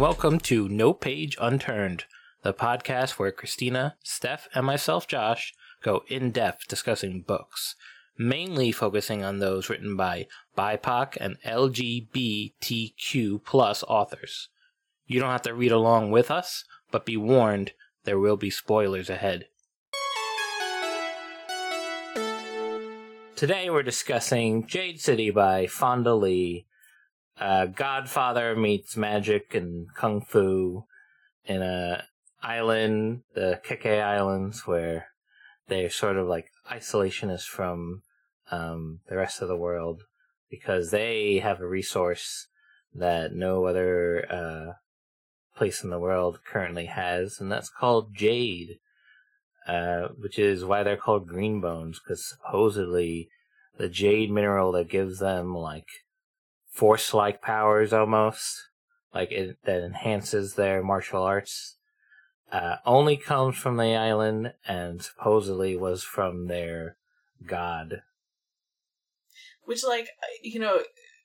welcome to No Page Unturned, the podcast where Christina, Steph, and myself, Josh, go in-depth discussing books, mainly focusing on those written by BIPOC and LGBTQ plus authors. You don't have to read along with us, but be warned, there will be spoilers ahead. Today we're discussing Jade City by Fonda Lee. Godfather meets magic and kung fu in a island, the Keke Islands, where they're sort of like isolationists from the rest of the world because they have a resource that no other place in the world currently has, and that's called jade, which is why they're called green bones, because supposedly the jade mineral that gives them like force-like powers almost, like it that enhances their martial arts, only comes from the island and supposedly was from their god. Which, like, you know,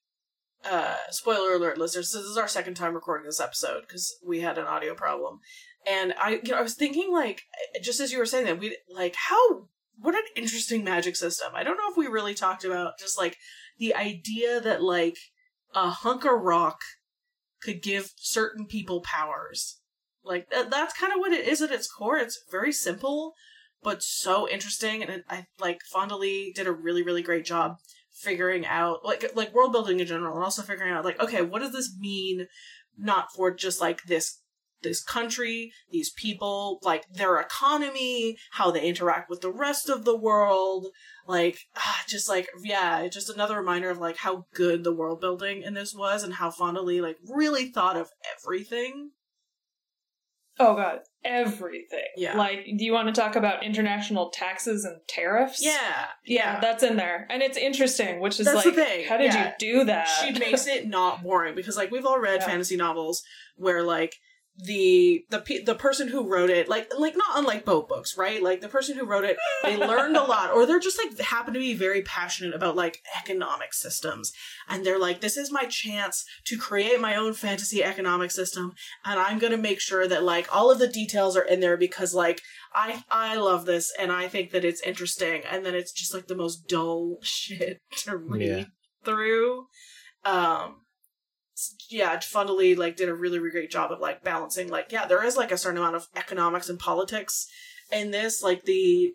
spoiler alert, listeners, this is our second time recording this episode because we had an audio problem. And I was thinking, like, just as you were saying that, what an interesting magic system. I don't know if we really talked about just, like, the idea that, like, a hunk of rock could give certain people powers. Like, that's kind of what it is at its core. It's very simple, but so interesting. And I like, Fonda Lee did a really, really great job figuring out, like world building in general, and also figuring out, like, okay, what does this mean, not for just, like, this country, these people, like, their economy, how they interact with the rest of the world, like, just another reminder of, like, how good the world building in this was, and how Fonda Lee, like, really thought of everything. Oh god, everything. Yeah. Like, do you want to talk about international taxes and tariffs? Yeah, that's in there. And it's interesting, which is that's like, the thing. How did you do that? She makes it not boring, because, like, we've all read fantasy novels where, like, the person who wrote it, like not unlike boat books, right? Like, the person who wrote it, they learned a lot, or they're just, like, happen to be very passionate about, like, economic systems, and they're like, this is my chance to create my own fantasy economic system, and I'm gonna make sure that, like, all of the details are in there because, like, I love this, and I think that it's interesting, and then it's just, like, the most dull shit to read through. Fonda Lee, like, did a really, really great job of, like, balancing, like, there is, like, a certain amount of economics and politics in this, like, the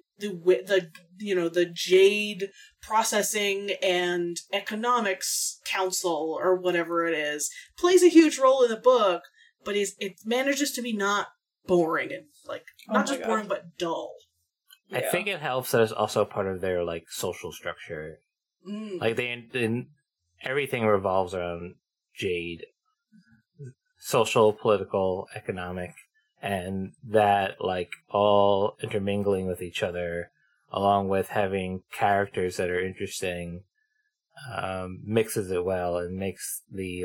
Jade Processing and Economics Council, or whatever it is, plays a huge role in the book, but it manages to be not boring, and, like, not just boring, but dull. I think it helps that it's also part of their, like, social structure. Like, everything revolves around Jade, social, political, economic, and that, like, all intermingling with each other, along with having characters that are interesting, mixes it well and makes the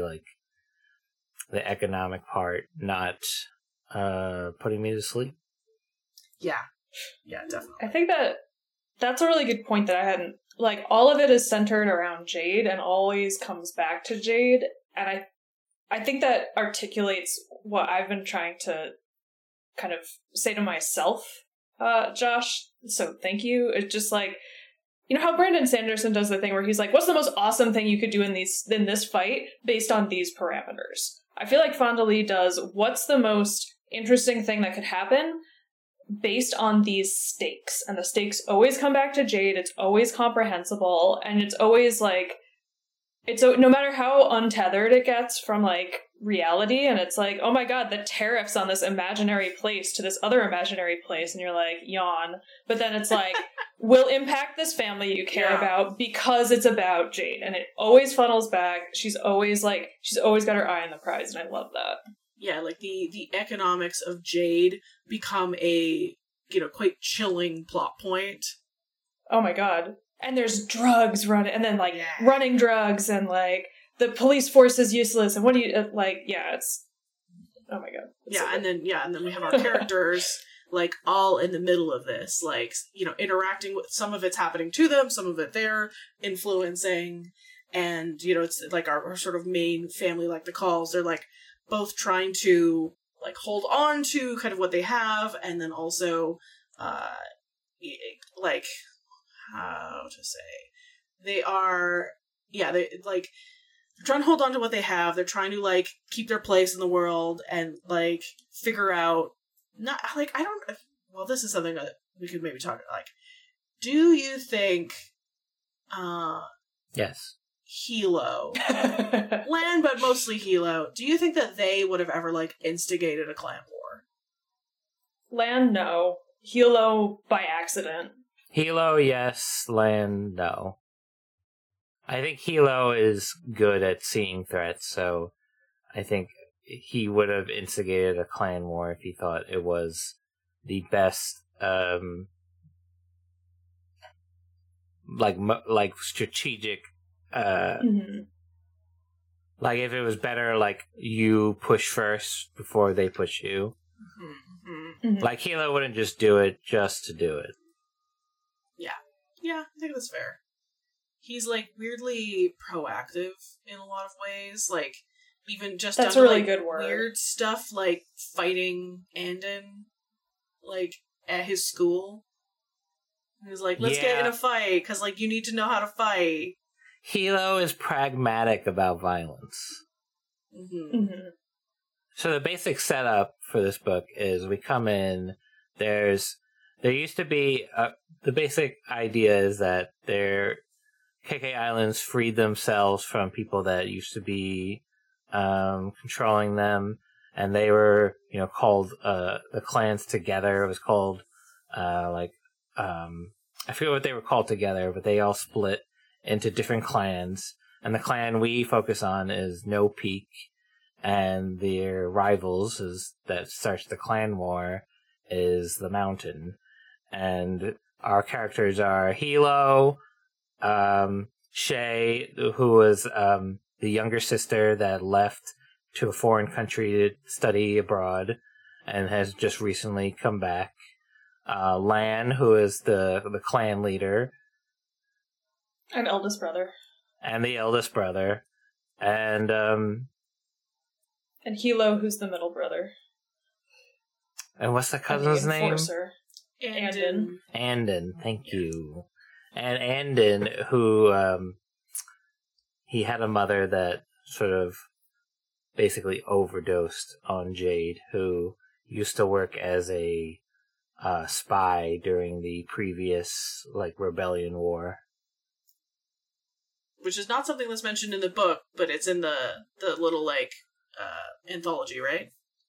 economic part not putting me to sleep. Yeah, definitely. I think that's a really good point that I hadn't, like, all of it is centered around Jade and always comes back to Jade. And I think that articulates what I've been trying to kind of say to myself, Josh. So thank you. It's just like, you know how Brandon Sanderson does the thing where he's like, what's the most awesome thing you could do in this fight based on these parameters? I feel like Fonda Lee does, what's the most interesting thing that could happen based on these stakes? And the stakes always come back to Jade. It's always comprehensible. And it's always like, no matter how untethered it gets from, like, reality, and it's like, oh my god, the tariffs on this imaginary place to this other imaginary place, and you're like, yawn. But then it's like, will impact this family you care about because it's about Jade, and it always funnels back. She's always got her eye on the prize, and I love that. Yeah, like, the economics of Jade become a, quite chilling plot point. Oh my god. And there's drugs running, and then, like, running drugs, and, like, the police force is useless, and what do you, it's, oh my god. And then we have our characters, like, all in the middle of this, like, interacting with, some of it's happening to them, some of it they're influencing, and, it's, like, our sort of main family, like the Calls, they're, like, both trying to like hold on to kind of what they have, and then also like, how to say, they are, they like, they're trying to hold on to what they have. They're trying to like keep their place in the world and like figure out, not like, I don't, well, this is something that we could maybe talk about. Like, do you think Yes. Hilo, Lan, but mostly Hilo, do you think that they would have ever like instigated a clan war? Lan, no. Hilo by accident. Hilo, yes. Lan, no. I think Hilo is good at seeing threats, so I think he would have instigated a clan war if he thought it was the best, like strategic, like if it was better, like you push first before they push you. Like Hilo wouldn't just do it just to do it. Yeah, I think that's fair. He's like weirdly proactive in a lot of ways, like even just that's down a to, really like, good word. weird stuff like fighting Andon, like at his school. He was like, let's get in a fight, because like you need to know how to fight. Hilo is pragmatic about violence. So the basic setup for this book is we come in, there used to be, the basic idea is that KK Islands freed themselves from people that used to be controlling them, and they were, called the clans together. It was called, I forget what they were called together, but they all split into different clans, and the clan we focus on is No Peak, and their rivals that starts the clan war is the Mountain. And our characters are Hilo, Shay, who was the younger sister that left to a foreign country to study abroad and has just recently come back. Lan, who is the clan leader. And eldest brother. And the eldest brother. And Hilo, who's the middle brother. And what's the cousin's name? Andon. Andon, thank you. And Andon, who he had a mother that sort of basically overdosed on Jade, who used to work as a spy during the previous rebellion war. Which is not something that's mentioned in the book, but it's in the little anthology, right?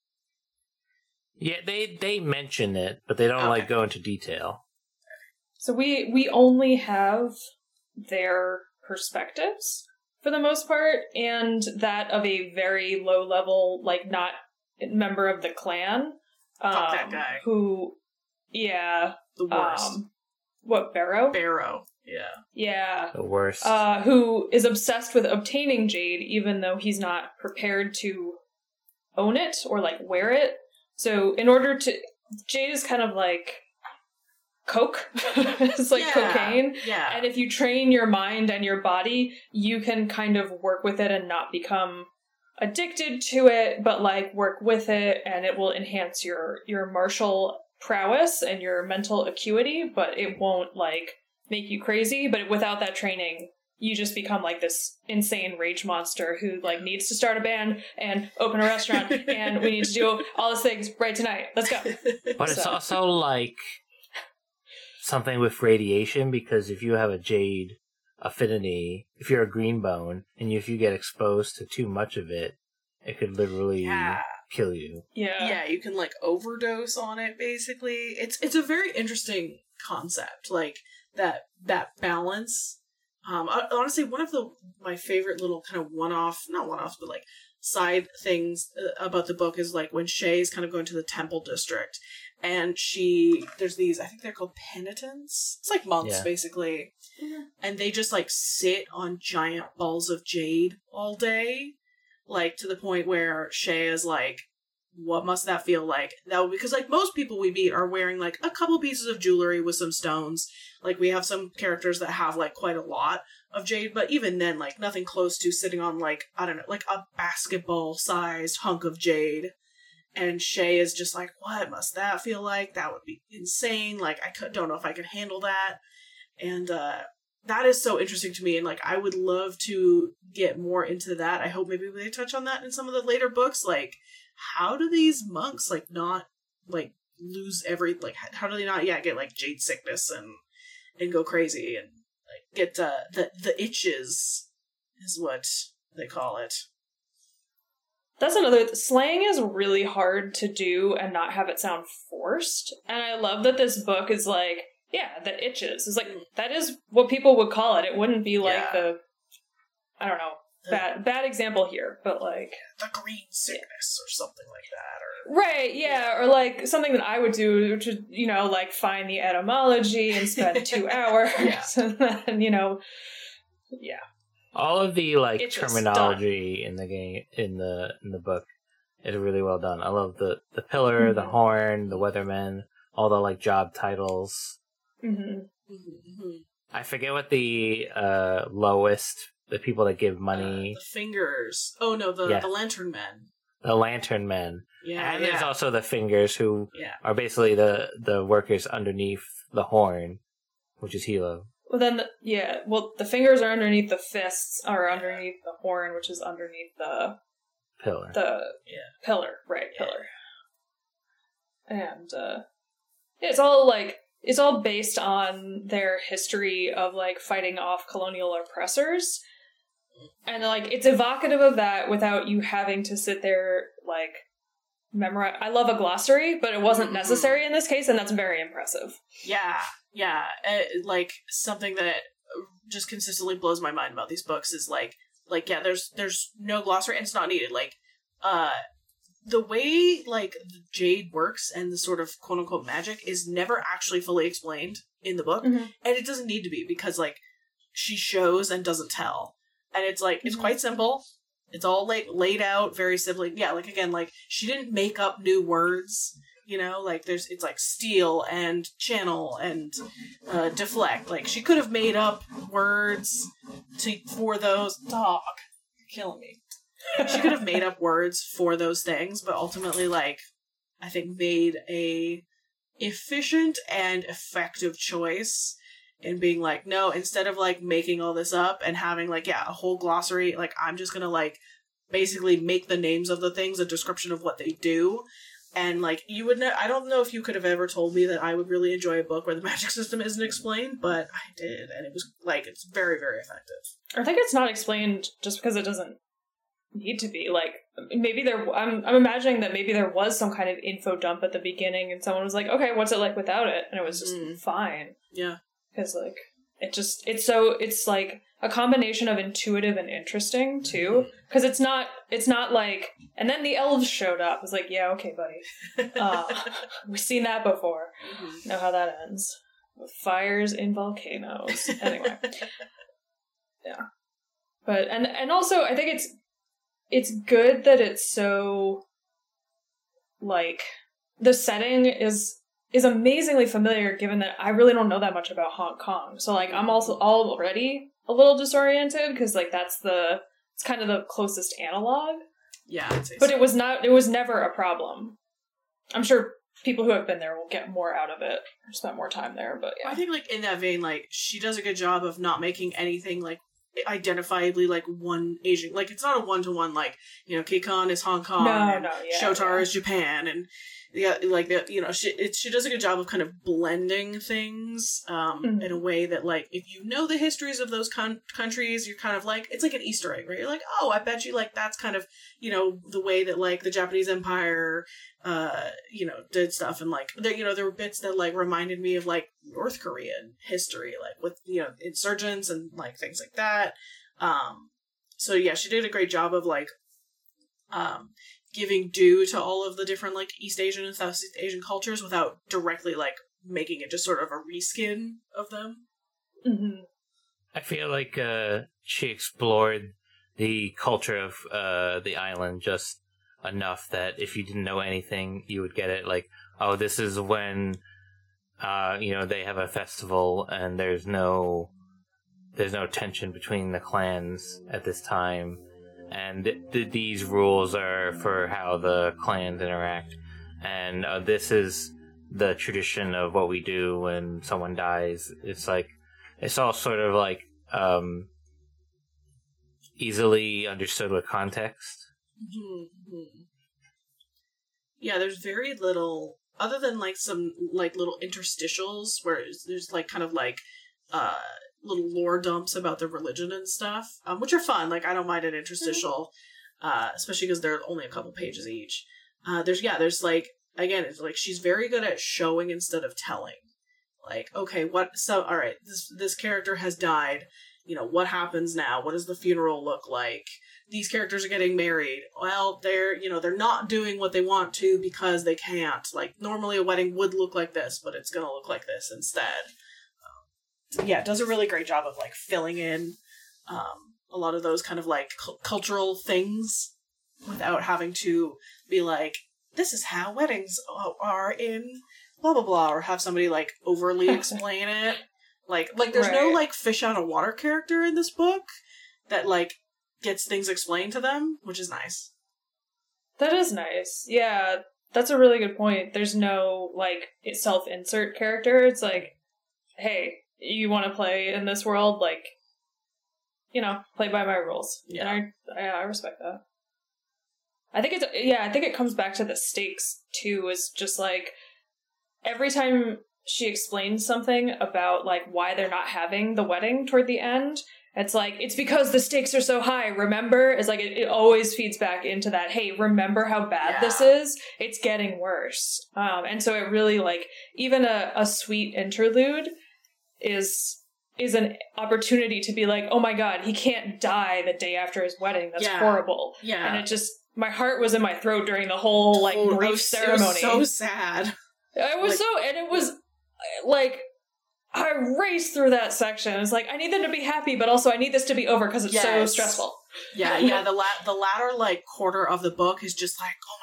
Yeah, they mention it, but they don't go into detail. So we only have their perspectives for the most part, and that of a very low level, not member of the clan. Fuck that guy. Who, yeah. The worst. What, Barrow? Barrow, yeah. Yeah. The worst. Who is obsessed with obtaining Jade, even though he's not prepared to own it or wear it. So in order to... Jade is kind of like coke. It's cocaine. Yeah. And if you train your mind and your body, you can kind of work with it and not become addicted to it, but work with it, and it will enhance your martial prowess and your mental acuity, but it won't make you crazy. But without that training, you just become this insane rage monster who needs to start a band and open a restaurant and we need to do all these things right tonight. Let's go. But it's also something with radiation, because if you have a Jade affinity, if you're a green bone, and if you get exposed to too much of it, it could literally kill you. Yeah, you can overdose on it, basically. It's a very interesting concept, that balance. Honestly, one of my favorite little kind of not one-offs, but side things about the book is when Shay's kind of going to the Temple District, and there's these, I think they're called penitents. It's monks, basically. Mm-hmm. And they just sit on giant balls of jade all day, to the point where Shay is what must that feel like? That would, because like most people we meet are wearing like a couple pieces of jewelry with some stones. Like we have some characters that have like quite a lot of jade, but even then, like nothing close to sitting on like, I don't know, like a basketball sized hunk of jade. And Shay is just like, what must that feel like? That would be insane. Like don't know if I could handle that. And that is so interesting to me, and like I would love to get more into that. I hope maybe they touch on that in some of the later books. Like, how do these monks like not like lose how do they not get like jade sickness and go crazy and like get the itches is what they call it. That's another slang is really hard to do and not have it sound forced. And I love that this book is like, yeah, the itches. It's like, that is what people would call it. It wouldn't be like I don't know, bad example here, but like... The green sickness or something like that. Right, yeah, or like something that I would do, which is, like find the etymology and spend 2 hours and then, All of the like It's just terminology in the game in the book is really well done. I love the pillar, the horn, the weatherman, all the like job titles. I forget what the lowest, the people that give money. The fingers. Oh no, the lantern men. The lantern men. Yeah, and there's also the fingers, who are basically the workers underneath the horn, which is Hilo. Well, then, the fingers are underneath the fists, are underneath the horn, which is underneath the pillar. Pillar, right, pillar. And, it's all based on their history of, like, fighting off colonial oppressors. And, like, it's evocative of that without you having to sit there, like, memorize. I love a glossary, but it wasn't necessary in this case, and that's very impressive. Yeah, like something that just consistently blows my mind about these books is like there's no glossary and it's not needed. Like, the way like jade works and the sort of quote unquote magic is never actually fully explained in the book, and it doesn't need to be because like she shows and doesn't tell, and it's like it's quite simple. It's all like laid out very simply. Yeah, like again, like she didn't make up new words. Like it's like steal and channel and deflect. Like she could have made up words for those. Dog, you're killing me. She could have made up words for those things, but ultimately, like, I think made a efficient and effective choice in being like, no, instead of like making all this up and having like a whole glossary, like I'm just gonna like basically make the names of the things a description of what they do. And, like, you would know, I don't know if you could have ever told me that I would really enjoy a book where the magic system isn't explained, but I did, and it was, like, it's very, very effective. I think it's not explained just because it doesn't need to be. Like, maybe I'm imagining that maybe there was some kind of info dump at the beginning, and someone was like, okay, what's it like without it? And it was just fine. Yeah. Because, like, it's like a combination of intuitive and interesting too, because it's not like, and then the elves showed up. I was like, yeah, okay, buddy, we've seen that before. Know how that ends with fires in volcanoes. Anyway, yeah, but and also I think it's good that it's so, like, the setting is amazingly familiar, given that I really don't know that much about Hong Kong. So, like, I'm also already a little disoriented, because, like, it's kind of the closest analog. Yeah, I'd say but so. It was never a problem. I'm sure people who have been there will get more out of it, or spend more time there, but yeah. I think, like, in that vein, like, she does a good job of not making anything, like, identifiably, like, one Asian, like, it's not a one-to-one, like, Kikon is Hong Kong, Shotar is Japan, and like, she does a good job of kind of blending things in a way that, like, if you know the histories of those countries, you're kind of like, it's like an Easter egg, right? You're like, oh, I bet you, like, that's kind of, the way that, like, the Japanese Empire, did stuff, and, like, there were bits that, like, reminded me of, like, North Korean history, like, with, insurgents and, like, things like that. So, yeah, she did a great job of, like, giving due to all of the different, like, East Asian and Southeast Asian cultures without directly, like, making it just sort of a reskin of them. I feel like she explored the culture of the island just enough that if you didn't know anything, you would get it. Like, oh, this is when, they have a festival and there's no tension between the clans at this time, and these rules are for how the clans interact, and this is the tradition of what we do when someone dies. It's like, it's all sort of like easily understood with context. Mm-hmm. Yeah, there's very little, other than like some like little interstitials where there's like kind of like little lore dumps about the religion and stuff, which are fun. Like, I don't mind an interstitial, especially because they're only a couple pages each. There's like, again, it's like she's very good at showing instead of telling. Like, okay, all right, this character has died. What happens now? What does the funeral look like? These characters are getting married. Well, they're not doing what they want to because they can't. Like, normally a wedding would look like this, but it's gonna look like this instead. It does a really great job of, like, filling in a lot of those kind of, like, cultural things without having to be like, this is how weddings are in blah, blah, blah, or have somebody, like, overly explain it. Like there's no, like, fish out of water character in this book that, like, gets things explained to them, which is nice. That is nice. Yeah, that's a really good point. There's no, like, self-insert character. It's like, hey, you want to play in this world? Like, play by my rules. Yeah. And I respect that. I think it comes back to the stakes, too, is just, like, every time she explains something about, like, why they're not having the wedding toward the end, it's like, it's because the stakes are so high, remember? It's like, it always feeds back into that, hey, remember how bad this is? It's getting worse. And so it really, like, even a sweet interlude is an opportunity to be like, oh my god, he can't die the day after his wedding. That's horrible. Yeah. And it just, my heart was in my throat during the whole, like, grief ceremony. It was so sad. It was and it was, like, I raced through that section. It's like, I need them to be happy, but also I need this to be over because it's so stressful. Yeah. The latter, like, quarter of the book is just like, oh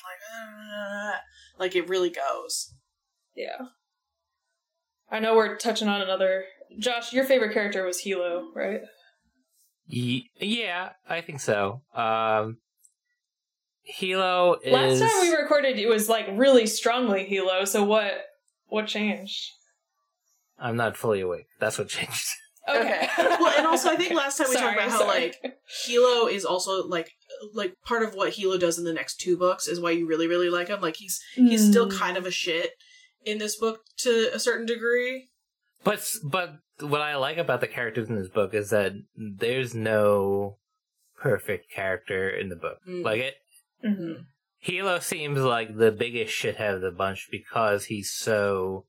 my god, like it really goes. Yeah. I know we're touching on another. Josh, your favorite character was Hilo, right? Yeah, I think so. Hilo is... Last time we recorded, it was, like, really strongly Hilo, so what changed? I'm not fully awake. That's what changed. Okay. Well, and also I think last time we talked about how, like, Hilo is also, like part of what Hilo does in the next two books is why you really, really like him. Like, he's still kind of a shit in this book to a certain degree. But what I like about the characters in this book is that there's no perfect character in the book. Like, it... Mm-hmm. Hilo seems like the biggest shithead of the bunch because he's so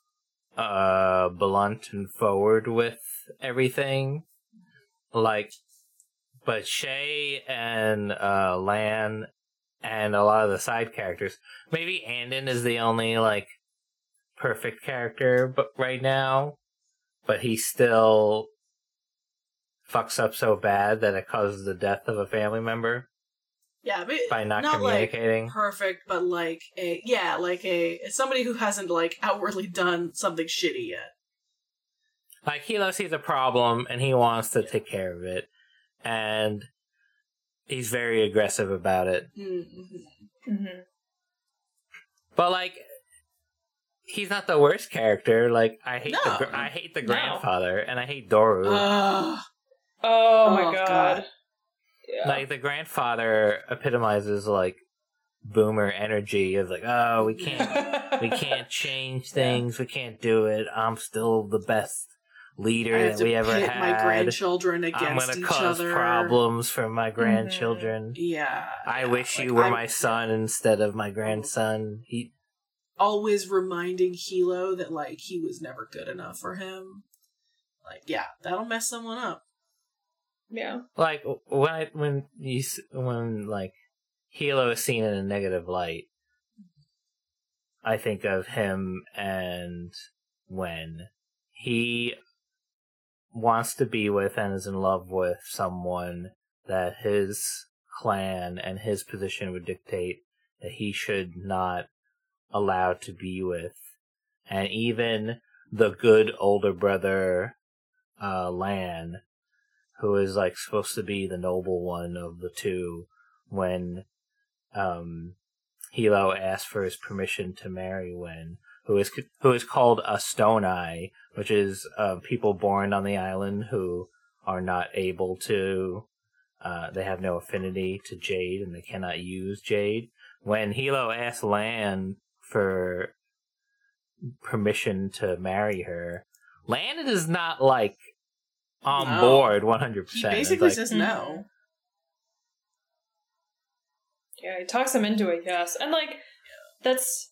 blunt and forward with everything. Like, but Shay and Lan and a lot of the side characters, maybe Andon is the only, like, perfect character right now, but he still fucks up so bad that it causes the death of a family member. Yeah, but by not communicating. Like perfect, but like it's somebody who hasn't, like, outwardly done something shitty yet. Like, Hilo sees a problem and he wants to take care of it, and he's very aggressive about it. Mm-hmm. Mm-hmm. But, like, he's not the worst character. Like, I hate the grandfather, and I hate Doru. Oh my god. Yeah. Like, the grandfather epitomizes, like, boomer energy of, like, oh, we can't change things, we can't do it, I'm still the best leader that we ever had. My grandchildren against I'm gonna each cause other. Problems for my grandchildren. Yeah. I wish you were my son instead of my grandson. He always reminding Hilo that, like, he was never good enough for him. Like, yeah, that'll mess someone up. Yeah. Like, when like, Hilo is seen in a negative light, I think of him and when he wants to be with and is in love with someone that his clan, and his position would dictate that he should not allow to be with. And even the good older brother, Lan, who is like supposed to be the noble one of the two, when Hilo asked for his permission to marry Wen, who is called a Stone Eye, which is people born on the island who are not able to, they have no affinity to jade and they cannot use jade. When Hilo asked Lan for permission to marry her, Lan is not like on board 100%. He basically says no. Yeah, he talks him into it, yes. And, like, that's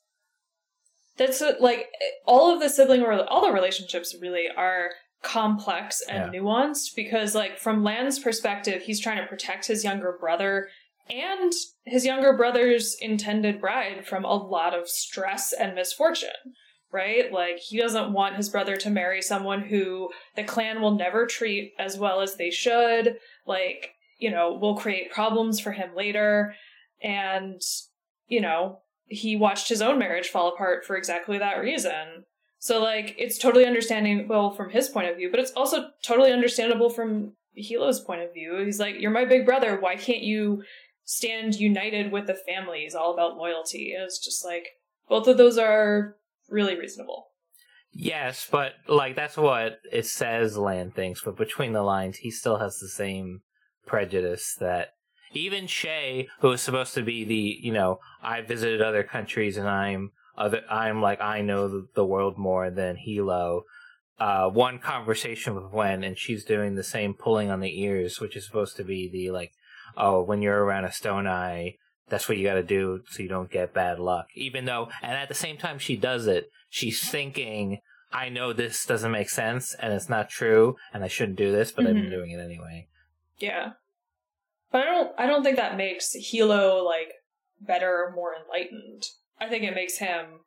like, all of the all the relationships really are complex and nuanced, because, like, from Lan's perspective, he's trying to protect his younger brother and his younger brother's intended bride from a lot of stress and misfortune, right? Like, he doesn't want his brother to marry someone who the clan will never treat as well as they should, like, you know, will create problems for him later. And, you know, he watched his own marriage fall apart for exactly that reason. So, like, it's totally understandable from his point of view, but it's also totally understandable from Hilo's point of view. He's like, you're my big brother, why can't you stand united with the family? It's all about loyalty. And it's just like, both of those are really reasonable. Yes, but, like, that's what it says Lan thinks, but between the lines, he still has the same prejudice that even Shay, who is supposed to be the, you know, I visited other countries and I'm like, I know the world more than Hilo. One conversation with Wen, and she's doing the same pulling on the ears, which is supposed to be the, like, oh, when you're around a Stone Eye, that's what you gotta do so you don't get bad luck. Even though, and at the same time she does it, she's thinking, I know this doesn't make sense and it's not true and I shouldn't do this, but I've been doing it anyway. Yeah. But I don't think that makes Hilo, like, better or more enlightened. I think it makes him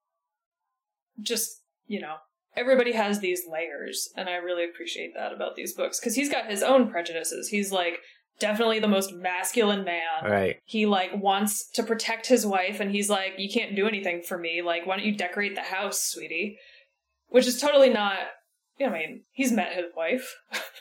just, you know, everybody has these layers, and I really appreciate that about these books, because he's got his own prejudices. He's, like, definitely the most masculine man. Right. He, like, wants to protect his wife, and he's like, you can't do anything for me. Like, why don't you decorate the house, sweetie? Which is totally not... I mean, he's met his wife.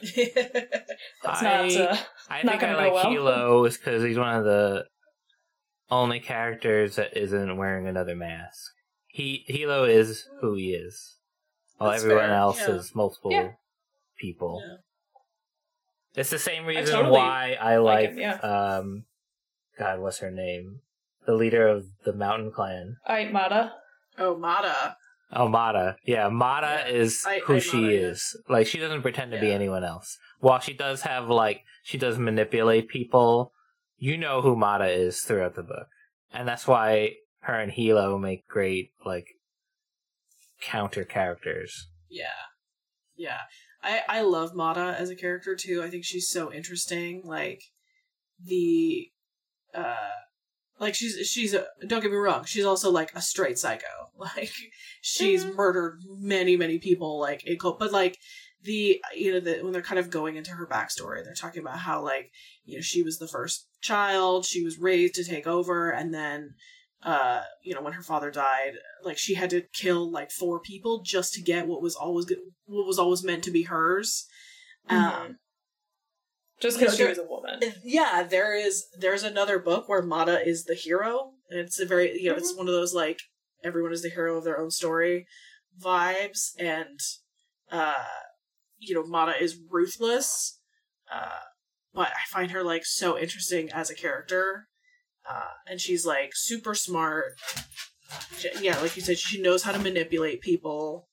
That's I not think I like Hilo is because he's one of the only characters that isn't wearing another mask. Hilo is who he is, while everyone else is multiple people. Yeah. It's the same reason why I like him, God, what's her name? The leader of the Mountain Clan. Mata. Oh, Mata. Oh, Mata. Yeah, Mata is who she is. Like, she doesn't pretend to be anyone else. While she does have, like, she does manipulate people, you know who Mata is throughout the book. And that's why her and Hilo make great, like, counter characters. Yeah. Yeah. I love Mata as a character, too. I think she's so interesting. Like, like, she's don't get me wrong, she's also, like, a straight psycho. Like, she's murdered many, many people, like, but, like, when they're kind of going into her backstory, they're talking about how, like, you know, she was the first child, she was raised to take over, and then, you know, when her father died, like, she had to kill, like, 4 people just to get what was always meant to be hers. Just because she was a woman. Yeah, there's another book where Mata is the hero, and it's a very, you know, it's one of those, like, everyone is the hero of their own story vibes, and, you know, Mata is ruthless, but I find her, like, so interesting as a character, and she's, like, super smart. Yeah, like you said, she knows how to manipulate people.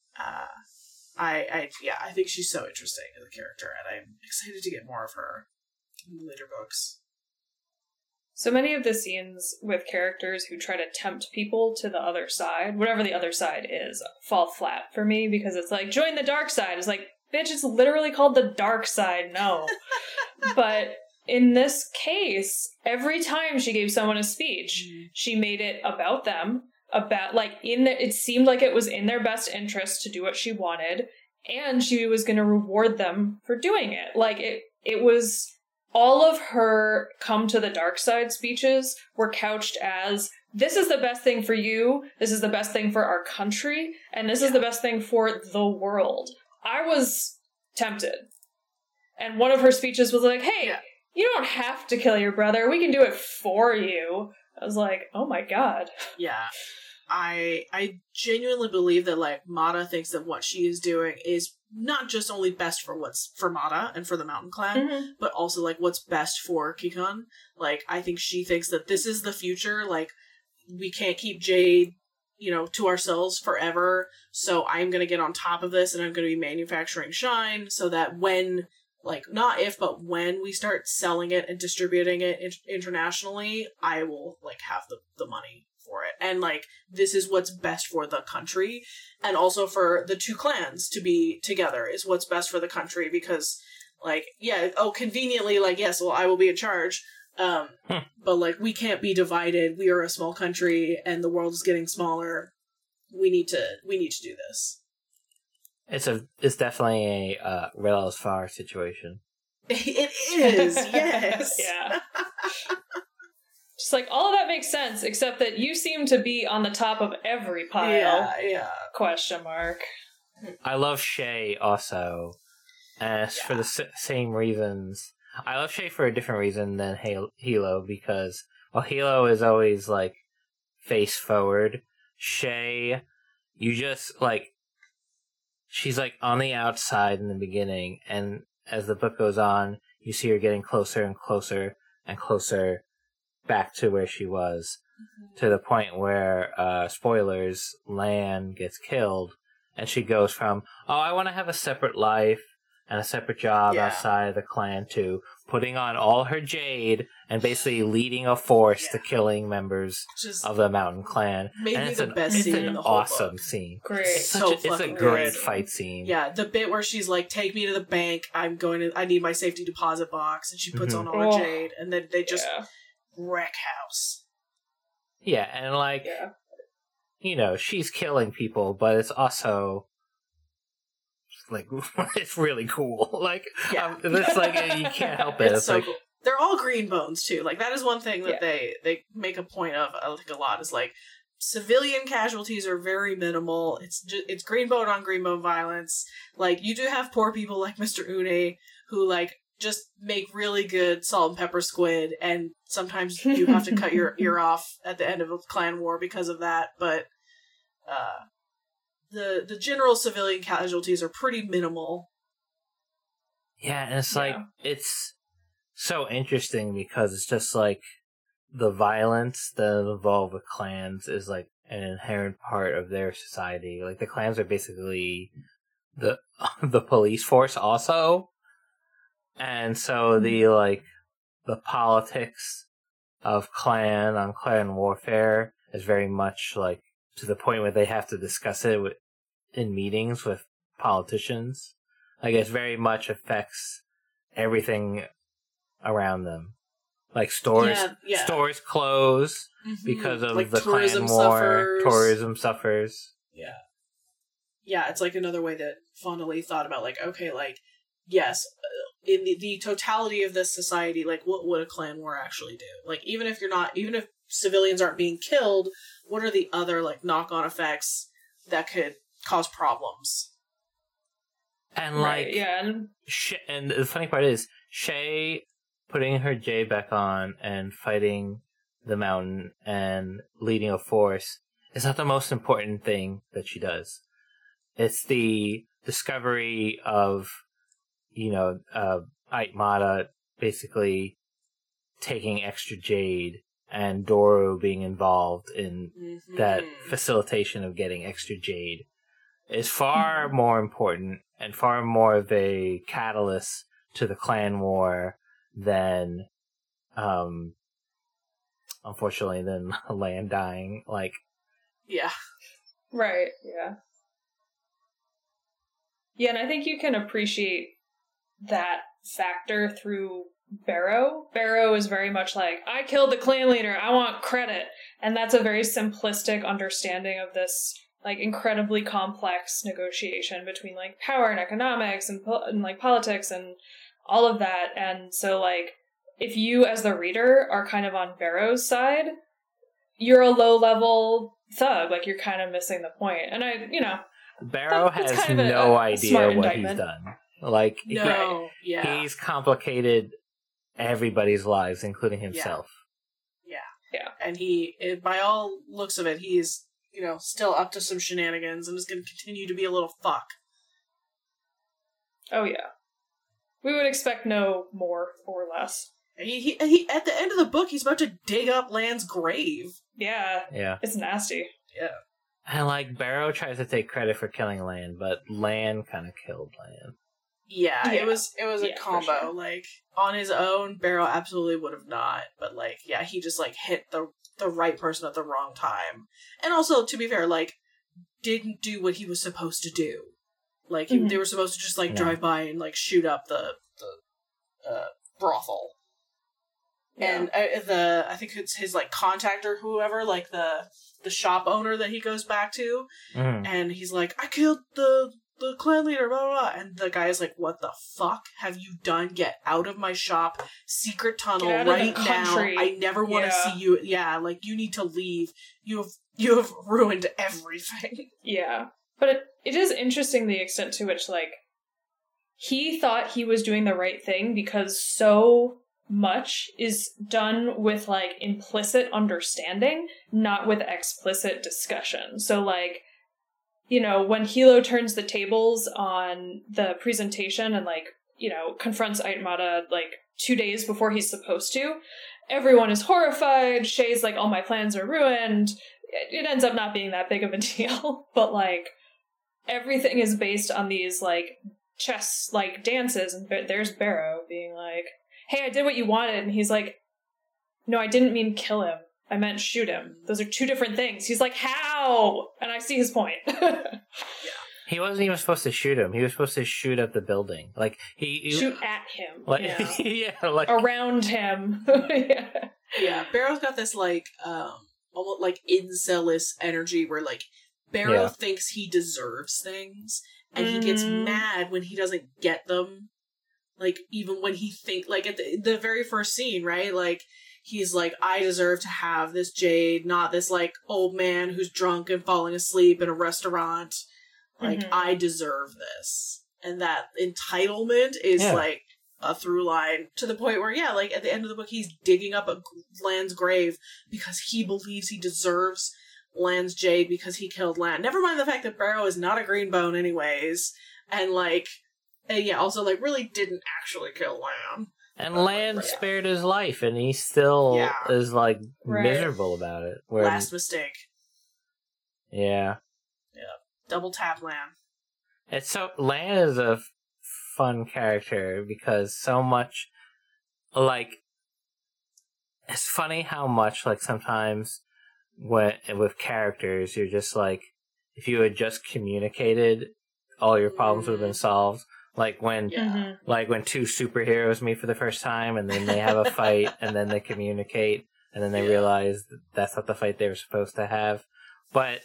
I think she's so interesting as a character, and I'm excited to get more of her in later books. So many of the scenes with characters who try to tempt people to the other side, whatever the other side is, fall flat for me, because it's like, join the dark side. It's like, bitch, it's literally called the dark side, no. But in this case, every time she gave someone a speech, she made it about them, about, like, it seemed like it was in their best interest to do what she wanted, and she was going to reward them for doing it. Like, it was all of her come to the dark side speeches were couched as, this is the best thing for you, this is the best thing for our country, and this is the best thing for the world. I was tempted. And one of her speeches was like, hey, you don't have to kill your brother, we can do it for you. I was like, oh my god. Yeah. I genuinely believe that, like, Mata thinks that what she is doing is not just only best for what's for Mata and for the Mountain Clan, but also, like, what's best for Kikon. Like, I think she thinks that this is the future. Like, we can't keep Jade, you know, to ourselves forever. So I'm going to get on top of this and I'm going to be manufacturing Shine so that when, like, not if, but when we start selling it and distributing it internationally, I will, like, have the money for it. And, like, this is what's best for the country, and also for the two clans to be together is what's best for the country, because, like, conveniently, like, yes, well, I will be in charge, but, like, we can't be divided. We are a small country and the world is getting smaller. We need to do this. It's definitely a Rail as Far situation. It is, yes. Yeah. Just like, all of that makes sense, except that you seem to be on the top of every pile. Yeah. Question mark. I love Shay also, and for the same reasons. I love Shay for a different reason than Hilo, because while Hilo is always, like, face forward, Shay, you just, like, she's, like, on the outside in the beginning, and as the book goes on, you see her getting closer and closer and closer back to where she was, to the point where, spoilers, Lan gets killed, and she goes from, oh, I want to have a separate life and a separate job outside of the clan, to putting on all her jade and basically leading a force to killing members of the Mountain Clan. Maybe and the best scene in the whole awesome book. Scene. Great. It's a great fight scene. Yeah, the bit where she's like, take me to the bank, I need my safety deposit box, and she puts on all her jade, and then they just wreck house. Yeah, and, like, you know, she's killing people, but it's also, like, it's really cool. Like, it's like, you can't help it. It's so like, cool. They're all green bones, too. Like, that is one thing that they make a point of, I think, a lot, is, like, civilian casualties are very minimal. It's green bone on green bone violence. Like, you do have poor people like Mr. Une, who, like, just make really good salt and pepper squid, and sometimes you have to cut your ear off at the end of a clan war because of that, but the general civilian casualties are pretty minimal. Yeah, and it's like, it's so interesting because it's just like the violence that involved with clans is like an inherent part of their society. Like, the clans are basically the police force also. And so the politics of clan on clan warfare is very much, like, to the point where they have to discuss it in meetings with politicians. Like, it very much affects everything around them. Like, stores close because of, like, the clan war. Tourism suffers. Yeah. Yeah, it's like another way that Fond du Lis thought about, like, okay, like, yes, in the totality of this society, like, what would a clan war actually do? Like, even if civilians aren't being killed, what are the other, like, knock-on effects that could cause problems? And, like, and the funny part is, Shay putting her jade back on and fighting the Mountain and leading a force is not the most important thing that she does. It's the discovery of, you know, Aitmata basically taking extra jade and Doru being involved in that facilitation of getting extra jade is far more important and far more of a catalyst to the clan war than, unfortunately, than Lan dying. Like, yeah. Right, yeah. Yeah, and I think you can appreciate that factor through Barrow. Barrow is very much like, I killed the clan leader, I want credit. And that's a very simplistic understanding of this, like, incredibly complex negotiation between, like, power and economics and like politics and all of that. And so, like, if you as the reader are kind of on Barrow's side, you're a low-level thug. Like, you're kind of missing the point. And Barrow that's has kind of no a idea smart what indictment. he's done. Like, No, yeah. he's complicated everybody's lives, including himself. Yeah. And by all looks of it, he's, still up to some shenanigans and is going to continue to be a little fuck. Oh, yeah. We would expect no more or less. He at the end of the book, he's about to dig up Lan's grave. Yeah. Yeah. It's nasty. Yeah. And, like, Barrow tries to take credit for killing Lan, but Lan kind of killed Lan. Yeah, Yeah. it was a Yeah, for combo. sure. Like, on his own, Barrow absolutely would have not. But, like, yeah, he just, like, hit the right person at the wrong time. And also, to be fair, like, didn't do what he was supposed to do. Like, Mhm. they were supposed to just, like, No. drive by and, like, shoot up the brothel. Yeah. And I think it's his, like, contact or whoever, like, the shop owner that he goes back to. Mhm. And he's like, I killed the clan leader, blah, blah, blah. And the guy is like, what the fuck have you done? Get out of my shop. Secret tunnel Get out of the right now. country. I never want to Yeah. see you. Yeah, like, you need to leave. You have ruined everything. Yeah. But it is interesting the extent to which, like, he thought he was doing the right thing because so much is done with, like, implicit understanding, not with explicit discussion. So, like, when Hilo turns the tables on the presentation and, like, confronts Aitmata, like, 2 days before he's supposed to, everyone is horrified. Shay's like, all my plans are ruined. It ends up not being that big of a deal. But, like, everything is based on these, like, chess, like, dances. And there's Barrow being like, hey, I did what you wanted. And he's like, no, I didn't mean kill him. I meant shoot him. Those are two different things. He's like, how? And I see his point. He wasn't even supposed to shoot him. He was supposed to shoot at the building. Like, he Shoot at him. like, yeah. yeah, like, Around him. Yeah. Yeah, Barrow's got this, like, almost, like, incel-less energy where, like, Barrow Yeah. thinks he deserves things, and he gets mad when he doesn't get them. Like, even when he like, at the very first scene, right? Like, he's like, I deserve to have this jade, not this, like, old man who's drunk and falling asleep in a restaurant. Like, Mhm. I deserve this. And that entitlement is, like, a through line to the point where, yeah, like, at the end of the book, he's digging up Lan's grave because he believes he deserves Lan's jade because he killed Lan. Never mind the fact that Barrow is not a green bone anyways. And, like, yeah, also, like, really didn't actually kill Lan. and Lan spared his life, and he still is, like, Right. miserable about it. Where, Last mistake. yeah. Double tap Lan. It's Lan is a fun character because so much, like, it's funny how much, like, sometimes with characters, you're just like, if you had just communicated, all your problems would have been solved. Like when, Yeah. like when two superheroes meet for the first time, and then they have a fight, and then they communicate, and then they realize that that's not the fight they were supposed to have. But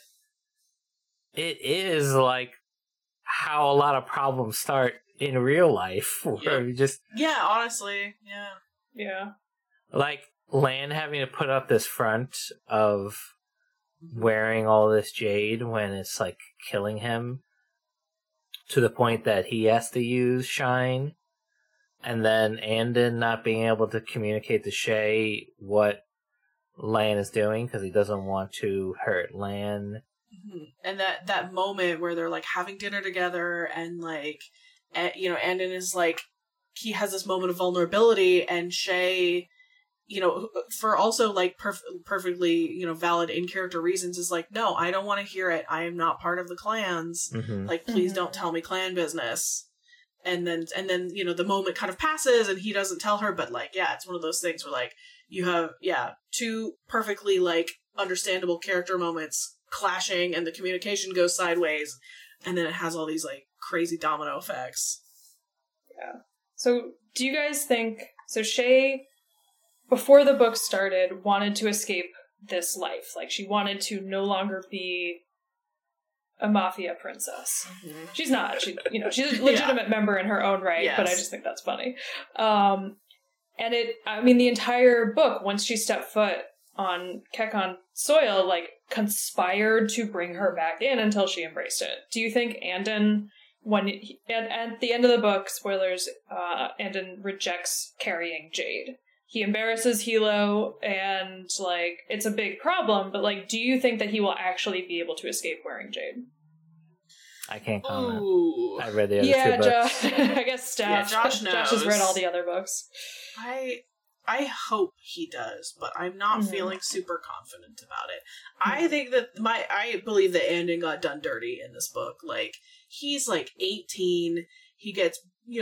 it is like how a lot of problems start in real life, where you just Yeah, honestly, yeah. Yeah. like Lan having to put up this front of wearing all this jade when it's like killing him, to the point that he has to use shine, and then Andon not being able to communicate to Shay what Lan is doing because he doesn't want to hurt Lan. And that moment where they're, like, having dinner together and, like, Andon is, like, he has this moment of vulnerability, and Shay, for also, like, perfectly, valid in-character reasons, is like, no, I don't want to hear it. I am not part of the clans. Mm-hmm. Like, please don't tell me clan business. And then, the moment kind of passes and he doesn't tell her, but, like, yeah, it's one of those things where, like, you have, two perfectly, like, understandable character moments clashing and the communication goes sideways, and then it has all these, like, crazy domino effects. Yeah. So, do you guys think... So, Shay, before the book started, wanted to escape this life. Like, she wanted to no longer be a mafia princess. Mhm. She's not. She's a legitimate member in her own right, Yes. but I just think that's funny. And the entire book, once she stepped foot on Kekon soil, like, conspired to bring her back in until she embraced it. Do you think Andon, at the end of the book, spoilers, Andon rejects carrying Jade? He embarrasses Hilo, and, like, it's a big problem, but, like, do you think that he will actually be able to escape wearing Jade? I can't comment. Ooh. I read the other two books. I guess Josh knows. Josh has read all the other books. I hope he does, but I'm not feeling super confident about it. I think that I believe that Andon got done dirty in this book. Like, he's like 18. He gets,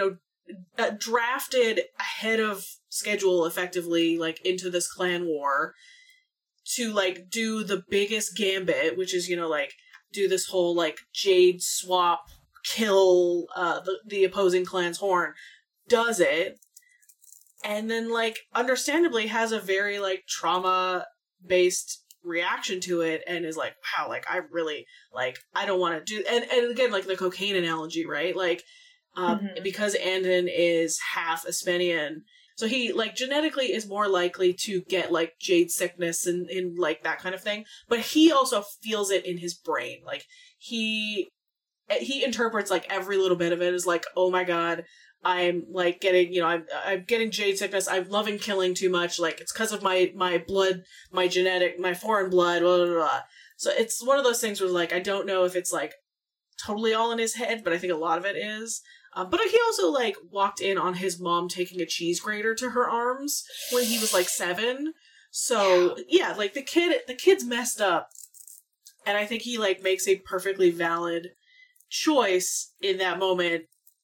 drafted ahead of schedule, effectively, like, into this clan war to, like, do the biggest gambit, which is, like, do this whole, like, Jade swap, kill the opposing clan's horn. Does it. And then, like, understandably has a very, like, trauma-based reaction to it and is like, wow, like, I really, like, I don't want to do... And again, like, the cocaine analogy, right? Like, because Andon is half Aspenian, so he, like, genetically is more likely to get, like, jade sickness and like, that kind of thing. But he also feels it in his brain. Like, he interprets, like, every little bit of it as, like, oh my god, I'm, like, getting, I'm getting jade sickness, I'm loving killing too much, like, it's because of my blood, my genetic, my foreign blood, blah, blah, blah. So it's one of those things where, like, I don't know if it's, like, totally all in his head, but I think a lot of it is. But he also, like, walked in on his mom taking a cheese grater to her arms when he was, like, 7. So, yeah, like, the kid's messed up. And I think he, like, makes a perfectly valid choice in that moment.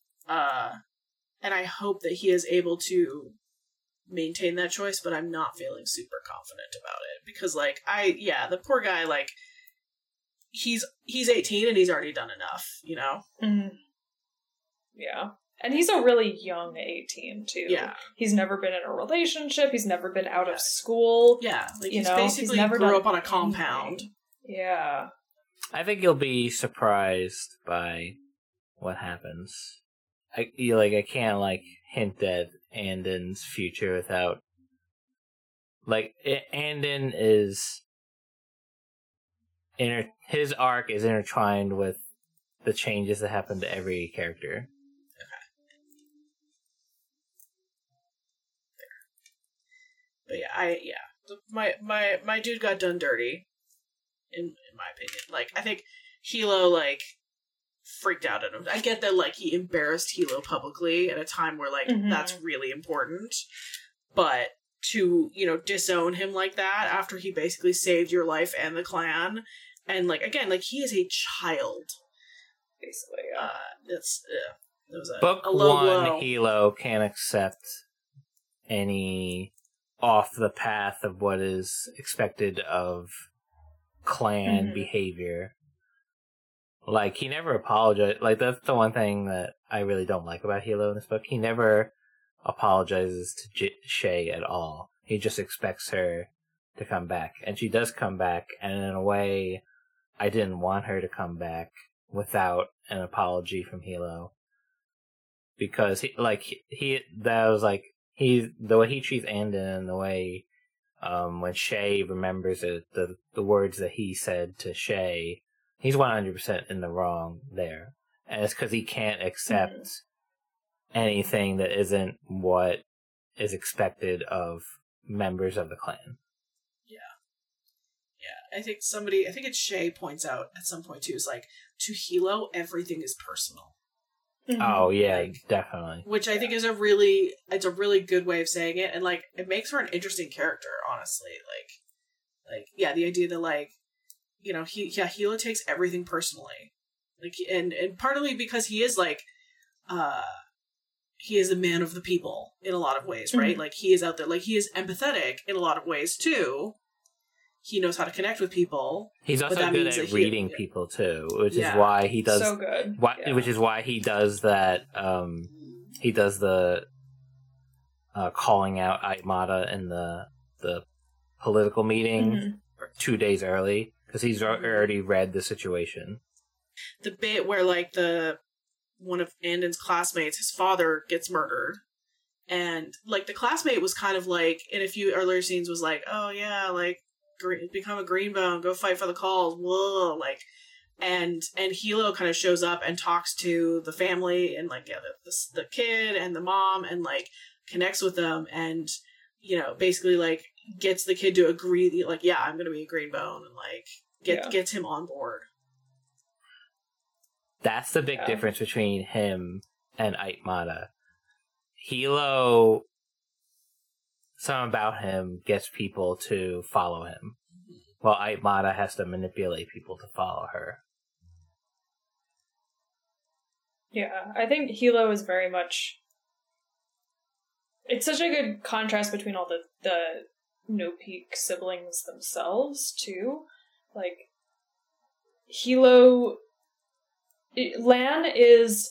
And I hope that he is able to maintain that choice, but I'm not feeling super confident about it. Because, like, the poor guy, like, he's 18 and he's already done enough, Mm-hmm. Yeah. And he's a really young 18, too. Yeah. He's never been in a relationship. He's never been out of school. Yeah. Like, he's basically never grew up on a compound. Anything. Yeah. I think you'll be surprised by what happens. I can't, like, hint at Andon's future without... Like, Andon is... his arc is intertwined with the changes that happen to every character. But my dude got done dirty, in my opinion. Like, I think Hilo, like, freaked out at him. I get that, like, he embarrassed Hilo publicly at a time where, like, that's really important. But to, disown him like that after he basically saved your life and the clan, and, like, again, like, he is a child. Basically, it was a low blow. Hilo can't accept any off the path of what is expected of clan behavior. Like, he never apologized. Like, that's the one thing that I really don't like about Hilo in this book. He never apologizes to Shay at all. He just expects her to come back. And she does come back, and in a way, I didn't want her to come back without an apology from Hilo. Because, the way he treats Andon and the way, when Shay remembers it, the words that he said to Shay, he's 100% in the wrong there. And it's because he can't accept anything that isn't what is expected of members of the clan. Yeah, I think it's Shay points out at some point too, is like, to Hilo, everything is personal. Oh yeah, like, definitely. Which I think is a really good way of saying it, and, like, it makes her an interesting character, honestly. Like the idea that, like, Hilo takes everything personally, like, and partly because he is, like, he is a man of the people in a lot of ways, right? Like, he is out there, like, he is empathetic in a lot of ways too. He knows how to connect with people. He's also good at reading people too, which is why he does so good. Which is why he does that. He does the calling out Aimata in the political meeting 2 days early, because he's already read the situation. the bit where like one of Andon's classmates, his father gets murdered. And like the classmate was kind of like in a few earlier scenes was like, oh yeah, like become a greenbone, go fight for the cause, whoa, like, and Hilo kind of shows up and talks to the family and like the kid and the mom and like connects with them and basically like gets the kid to agree like, yeah, I'm gonna be a greenbone and like gets him on board. That's the big difference between him and Aitmata. Hilo, something about him gets people to follow him, while Aitmata has to manipulate people to follow her. Yeah, I think Hilo is very much... It's such a good contrast between all the No-Peak siblings themselves, too. Like, Hilo... Lan is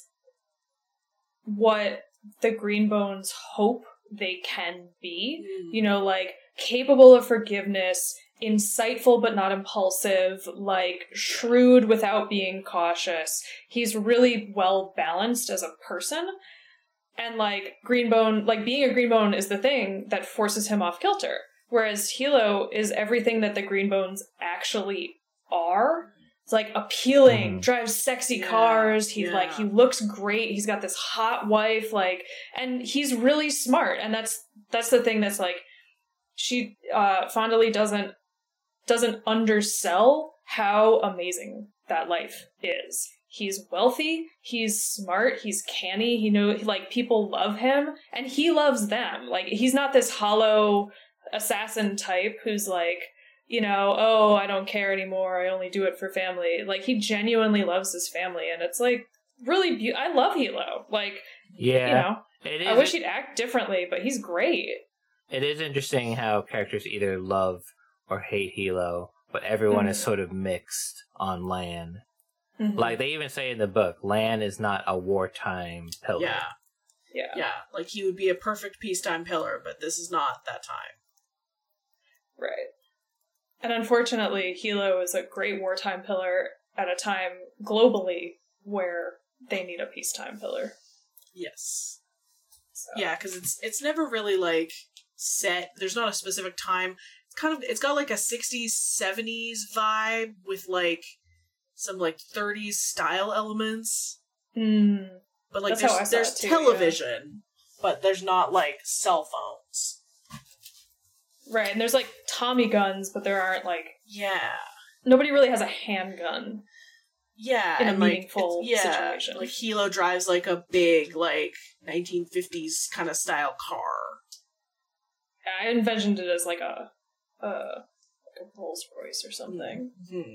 what the Greenbones hope they can be. Like, capable of forgiveness, insightful but not impulsive, like, shrewd without being cautious. He's really well balanced as a person. And, like, Greenbone, like, being a Greenbone is the thing that forces him off kilter. Whereas Hilo is everything that the Greenbones actually are. It's like appealing, drives sexy cars. He looks great. He's got this hot wife, like, and he's really smart. And that's the thing that's like, Fonda Lee doesn't undersell how amazing that life is. He's wealthy, he's smart, he's canny, like, people love him, and he loves them. Like, he's not this hollow assassin type who's like, oh, I don't care anymore, I only do it for family. Like, he genuinely loves his family, and it's, like, really I love Hilo. Like, I wish he'd act differently, but he's great. It is interesting how characters either love or hate Hilo, but everyone is sort of mixed on Lan. Like, they even say in the book, Lan is not a wartime pillar. Yeah, like, he would be a perfect peacetime pillar, but this is not that time. Right. And unfortunately, Hilo is a great wartime pillar at a time globally where they need a peacetime pillar. Yes. So. Yeah, because it's never really, like, set. There's not a specific time. It's got, like, a 60s, 70s vibe with, like, some, like, 30s style elements. But, like, there's television, but there's not, like, cell phones. Right, and there's, like, Tommy guns, but there aren't, like... Yeah. Nobody really has a handgun. Yeah. In a meaningful situation. Like, Hilo drives, like, a big, like, 1950s kind of style car. I envisioned it as, like, a Rolls Royce or something.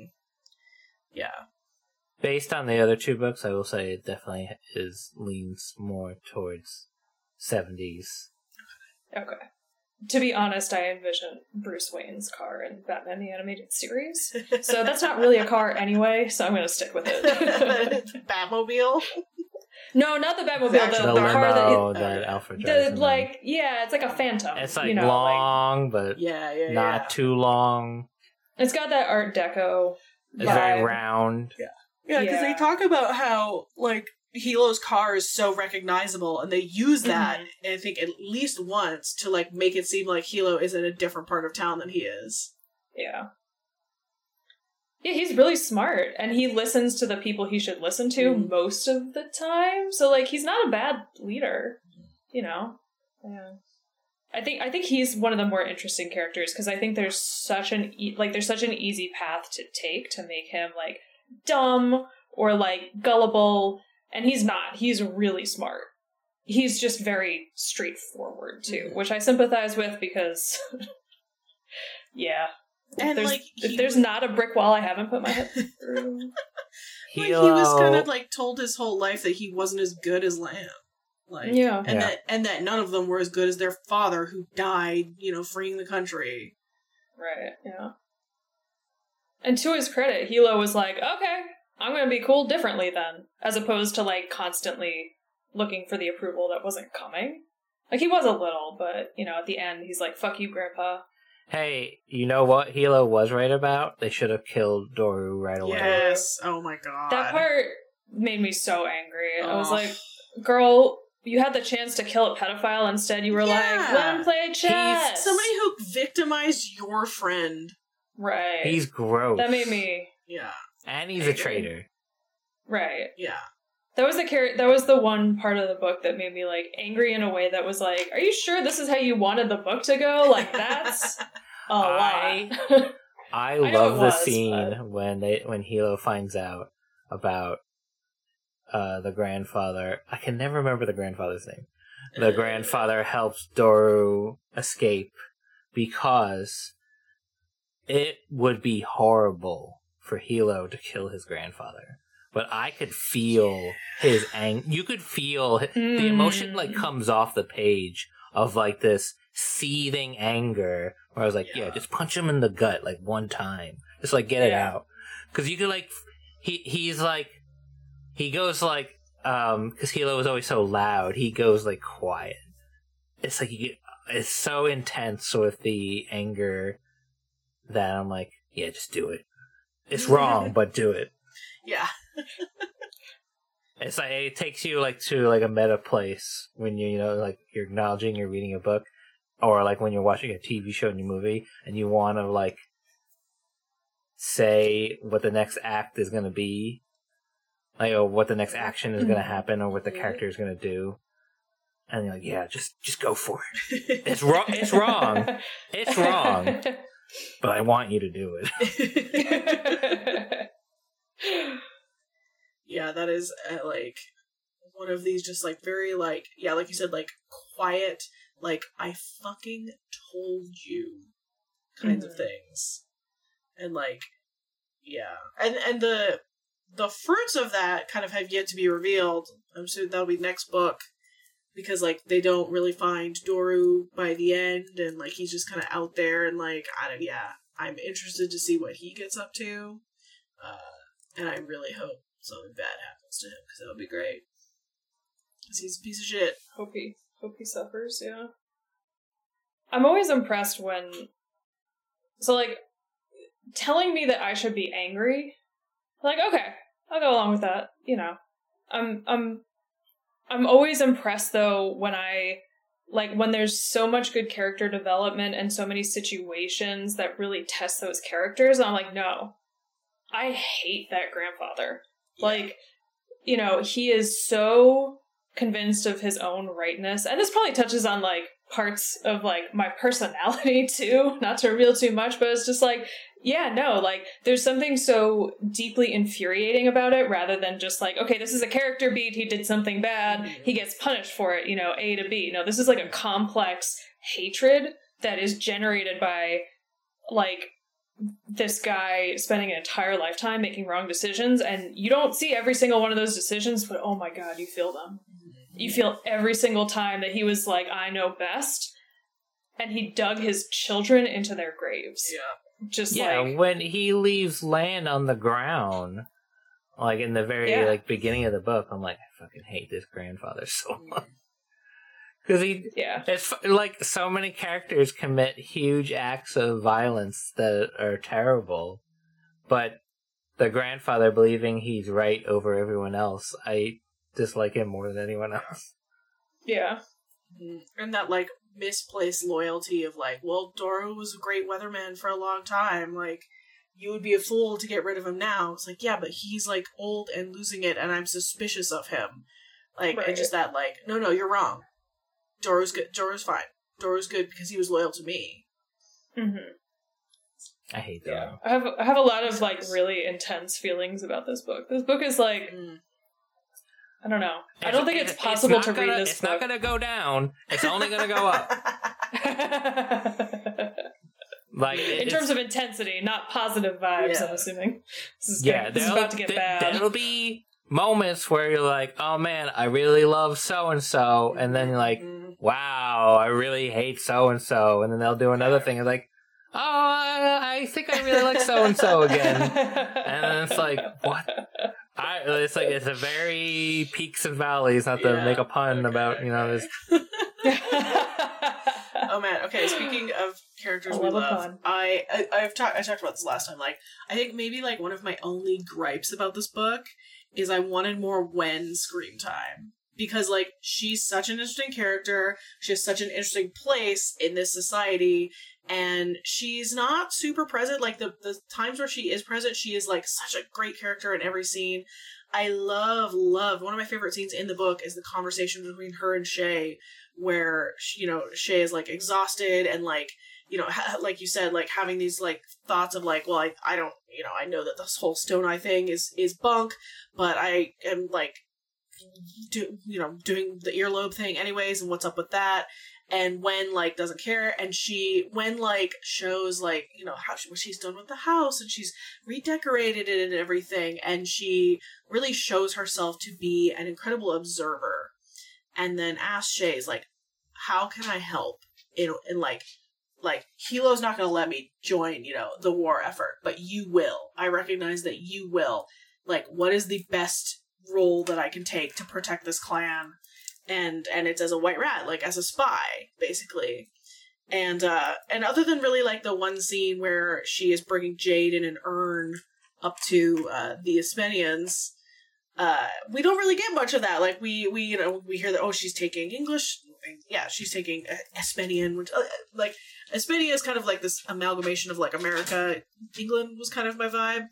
Yeah. Based on the other two books, I will say it definitely leans more towards 70s. Okay. To be honest, I envision Bruce Wayne's car in Batman the Animated Series. So that's not really a car anyway, so I'm going to stick with it. Batmobile? No, not the Batmobile. The car that Alfred drives. It's like a Phantom. It's like long, but not too long. It's got that Art Deco. It's very round. Yeah, because they talk about how, like, Hilo's car is so recognizable, and they use that, I think, at least once to, like, make it seem like Hilo is in a different part of town than he is. Yeah. Yeah, he's really smart, and he listens to the people he should listen to most of the time, so, like, he's not a bad leader, Yeah. I think he's one of the more interesting characters, because I think there's such an easy path to take to make him, like, dumb, or, like, gullible. And he's not. He's really smart. He's just very straightforward, too, which I sympathize with because, And, if there's not a brick wall I haven't put my head through. He was kind of, like, told his whole life that he wasn't as good as Lan. Like, and that none of them were as good as their father, who died, freeing the country. Right, yeah. And to his credit, Hilo was like, okay, I'm going to be cool differently then, as opposed to, like, constantly looking for the approval that wasn't coming. Like, he was a little, but, at the end, he's like, fuck you, Grandpa. Hey, you know what Hilo was right about? They should have killed Doru right away. Yes. Oh my god. That part made me so angry. I was Ugh. like, girl, you had the chance to kill a pedophile. Instead, you were like, let him play chess. Somebody who victimized your friend. Right. He's gross. That made me... Yeah. And he's angry. a traitor. Right. Yeah. That was the one part of the book that made me, like, angry in a way that was like, are you sure this is how you wanted the book to go? Like, that's a lot. I know love it the was, scene but- when Hilo finds out about the grandfather. I can never remember the grandfather's name. The grandfather helps Doru escape because it would be horrible for Hilo to kill his grandfather. But I could feel his anger. You could feel the emotion like comes off the page of like this seething anger. Where I was like, yeah, just punch him in the gut like one time, just like get it out. Because you could like he's like he goes like because Hilo was always so loud. He goes like quiet. It's like it's so intense with the anger that I'm like, yeah, just do it. It's wrong, but do it. Yeah. It's like it takes you like to like a meta place when you know like you're acknowledging you're reading a book, or like when you're watching a TV show and a movie and you want to like say what the next act is going to be, like or what the next action is going to happen, or what the character is going to do, and you're like, yeah, just go for it. It's wrong. It's wrong. It's wrong. But I want you to do it. Yeah, that is like one of these just like very like, yeah, like you said, like quiet, like I fucking told you kinds of things. And like, yeah. And the fruits of that kind of have yet to be revealed. I'm sure that'll be next book. Because, like, they don't really find Doru by the end, and, like, he's just kind of out there, and, like, I'm interested to see what he gets up to, and I really hope something bad happens to him, because that would be great. Because he's a piece of shit. Hope he suffers, yeah. I'm always impressed when... So, like, telling me that I should be angry, like, okay, I'll go along with that, you know. I'm always impressed, though, when when there's so much good character development and so many situations that really test those characters, I'm like, no, I hate that grandfather. Yeah. Like, you know, he is so convinced of his own rightness, and this probably touches on, like, parts of, like, my personality, too, not to reveal too much, but it's just like, yeah, no, like, there's something so deeply infuriating about it, rather than just like, okay, this is a character beat, he did something bad, he gets punished for it, you know, A to B. No, this is like a complex hatred that is generated by, like, this guy spending an entire lifetime making wrong decisions, and you don't see every single one of those decisions, but oh my god, you feel them. You feel every single time that he was like, I know best, and he dug his children into their graves. Yeah. Just when he leaves Lan on the ground, like in the very like beginning of the book, I'm like, I fucking hate this grandfather so much. Because it's like so many characters commit huge acts of violence that are terrible, but the grandfather believing he's right over everyone else, I dislike him more than anyone else. Yeah. And that, like, misplaced loyalty of, like, well, Doru was a great weatherman for a long time. Like, you would be a fool to get rid of him now. It's like, yeah, but he's, like, old and losing it, and I'm suspicious of him. Like, and just that, like, no, you're wrong. Doru's good. Doru's fine. Doru's good because he was loyal to me. Mm-hmm. I hate that. Yeah. I have a lot of, like, really intense feelings about this book. This book is, like... I don't know. I don't think it's possible to read this book. It's not going to go down. It's only going to go up. Like in terms of intensity, not positive vibes, I'm assuming. This is about to get bad. There'll be moments where you're like, oh man, I really love so-and-so. And then you're like, wow, I really hate so-and-so. And then they'll do another thing. It's like, oh, I think I really like so-and-so again. And then it's like, what? It's a very peaks and valleys, not to make a pun about, you know, this. Oh man. Okay. Speaking of characters we love, I talked about this last time. Like, I think maybe like one of my only gripes about this book is I wanted more Wen screen time, because like she's such an interesting character. She has such an interesting place in this society, and she's not super present. Like the times where she is present, she is like such a great character in every scene. I love one of my favorite scenes in the book is the conversation between her and Shay, where Shay is like exhausted and like like you said, like having these like thoughts of like, well, I don't, I know that this whole Stone Eye thing is bunk, but I am like doing the earlobe thing anyways, and what's up with that? And Wen like doesn't care, and Wen like shows like what she's done with the house, and she's redecorated it and everything, and she really shows herself to be an incredible observer, and then asks Shay's like, how can I help in like Hilo's not going to let me join the war effort, but you will. I recognize that you will. Like, what is the best role that I can take to protect this clan? And it's as a white rat, like as a spy, basically. And other than really like the one scene where she is bringing Jade in an urn up to the Espenians, we don't really get much of that. Like we hear that, oh, she's taking English. Yeah, she's taking Espenian, which like Espenia is kind of like this amalgamation of like America, England was kind of my vibe.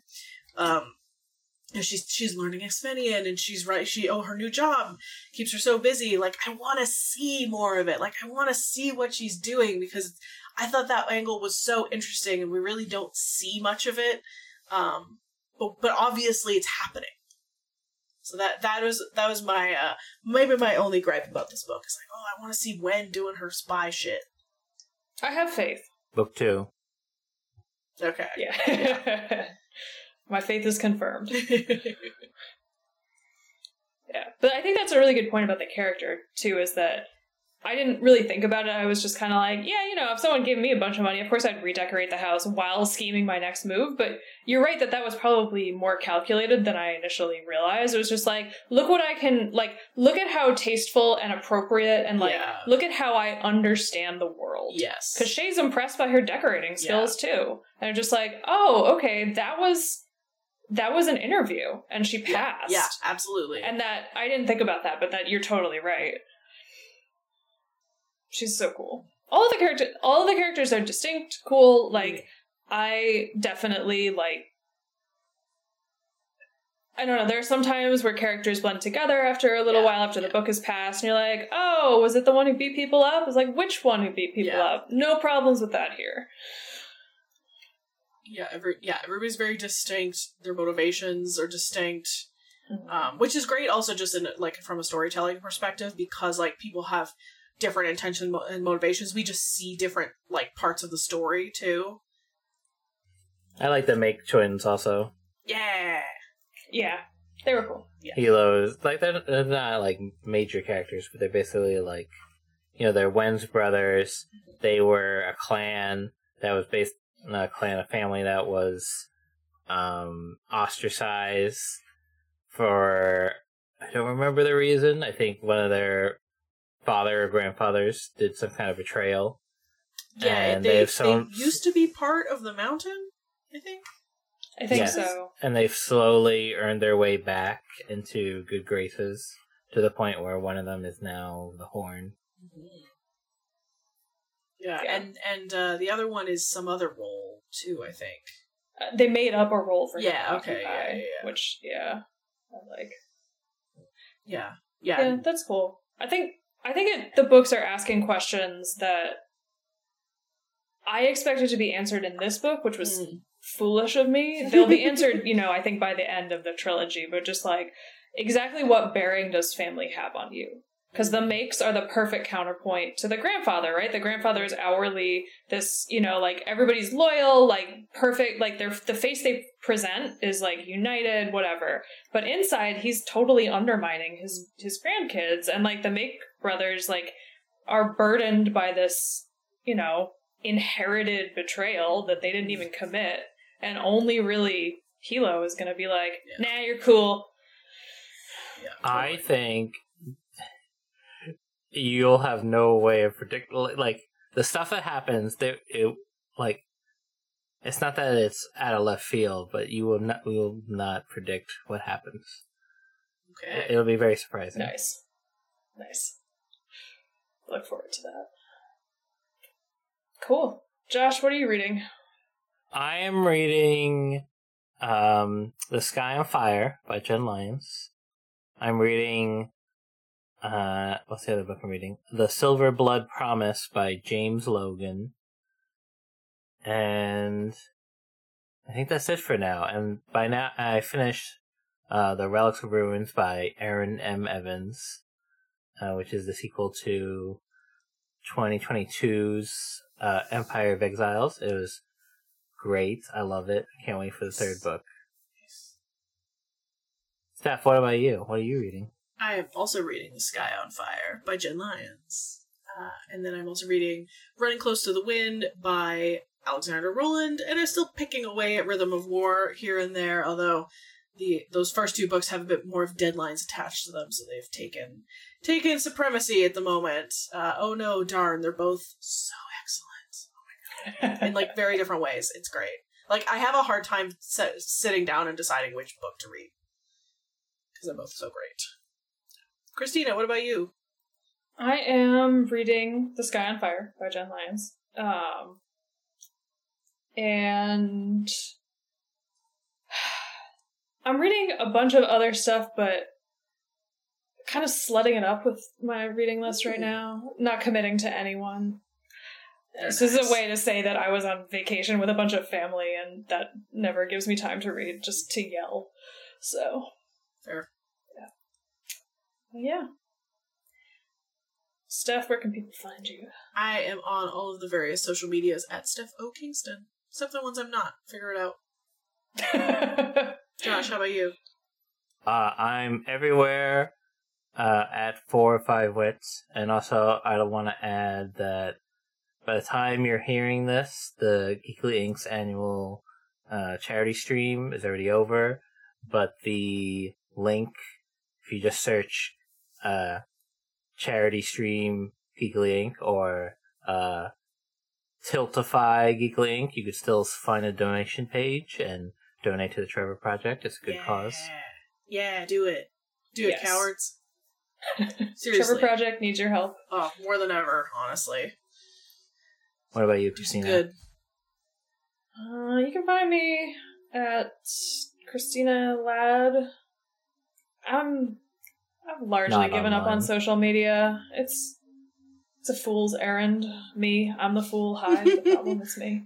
And she's learning Espenian, and her new job keeps her so busy. Like, I want to see more of it. Like, I want to see what she's doing, because I thought that angle was so interesting, and we really don't see much of it. But obviously it's happening. So that was my maybe my only gripe about this book. It's like, oh, I want to see Wen doing her spy shit. I have faith. Book 2. Okay. Yeah. My faith is confirmed. Yeah. But I think that's a really good point about the character, too, is that I didn't really think about it. I was just kind of like, yeah, if someone gave me a bunch of money, of course I'd redecorate the house while scheming my next move. But you're right that was probably more calculated than I initially realized. It was just like, look what I can, like, look at how tasteful and appropriate, and like, look at how I understand the world. Yes. Because Shay's impressed by her decorating skills, too. And I'm just like, oh, okay, that was an interview, and she passed. Yeah, absolutely. And that, I didn't think about that, but that you're totally right. She's so cool. All of the characters are distinct, cool. Like, I definitely, like, I don't know, there are some times where characters blend together after a little while after the book has passed, and you're like, oh, was it the one who beat people up? It's like, which one who beat people up? No problems with that here. Everybody's very distinct. Their motivations are distinct, which is great. Also, just in like from a storytelling perspective, because like people have different intentions and motivations. We just see different like parts of the story too. I like the Make twins also. Yeah, they were cool. Yeah. Hilo's like they're not like major characters, but they're basically like they're Wen's brothers. They were a clan that was based. A clan, a family that was ostracized for, I don't remember the reason. I think one of their father or grandfathers did some kind of betrayal. Yeah, and they used to be part of the mountain, I think. I think so. And they've slowly earned their way back into good graces to the point where one of them is now the Horn. Mm-hmm. Yeah, and the other one is some other role too, I think. They made up a role for him. Yeah, okay, yeah. Which, I like. Yeah, that's cool. I think the books are asking questions that I expected to be answered in this book, which was foolish of me. They'll be answered, I think by the end of the trilogy, but just like, exactly what bearing does family have on you? Because the Makes are the perfect counterpoint to the grandfather, right? The grandfather is outwardly this, like, everybody's loyal, like, perfect, like, the face they present is, like, united, whatever. But inside, he's totally undermining his grandkids. And, like, the Make brothers, like, are burdened by this, inherited betrayal that they didn't even commit. And only really Hilo is going to be like, nah, you're cool. Yeah, totally. I think you'll have no way of predicting, like, the stuff that happens, it's not that it's out of left field, but we will not predict what happens. Okay. It'll be very surprising. Nice. Look forward to that. Cool. Josh, what are you reading? I am reading The Sky on Fire by Jen Lyons. I'm reading what's the other book I'm reading? The Silver Blood Promise by James Logan. And I think that's it for now. And by now I finished The Relics of Ruins by Aaron M. Evans, which is the sequel to 2022's Empire of Exiles. It was great. I love it. I can't wait for the third book. Steph, what about you? What are you reading? I am also reading The Sky on Fire by Jen Lyons. And then I'm also reading Running Close to the Wind by Alexander Rowland, and I'm still picking away at Rhythm of War here and there, although those first two books have a bit more of deadlines attached to them, so they've taken supremacy at the moment. Oh no, darn, they're both so excellent. Oh my god. In like very different ways. It's great. Like, I have a hard time sitting down and deciding which book to read, because they're both so great. Christina, what about you? I am reading The Sky on Fire by Jen Lyons. And I'm reading a bunch of other stuff, but kind of slutting it up with my reading list right now. Not committing to anyone. This is a way to say that I was on vacation with a bunch of family, and that never gives me time to read, just to yell. So. Fair. Yeah. Steph, where can people find you? I am on all of the various social medias at Steph O. Kingston. Except the ones I'm not. Figure it out. Josh, how about you? I'm everywhere at 4 or 5 Wits. And also, I want to add that by the time you're hearing this, the Geekly Inc.'s annual charity stream is already over. But the link, if you just search charity stream Geekly Inc. or Tiltify Geekly Inc., you could still find a donation page and donate to the Trevor Project. It's a good cause. Yeah, do it. Do it, cowards. Seriously. Trevor Project needs your help. Oh, more than ever, honestly. What about you, Christina? Good. You can find me at Christina Ladd. I've largely given up on social media. It's a fool's errand. I'm the fool. Hi, the problem is me.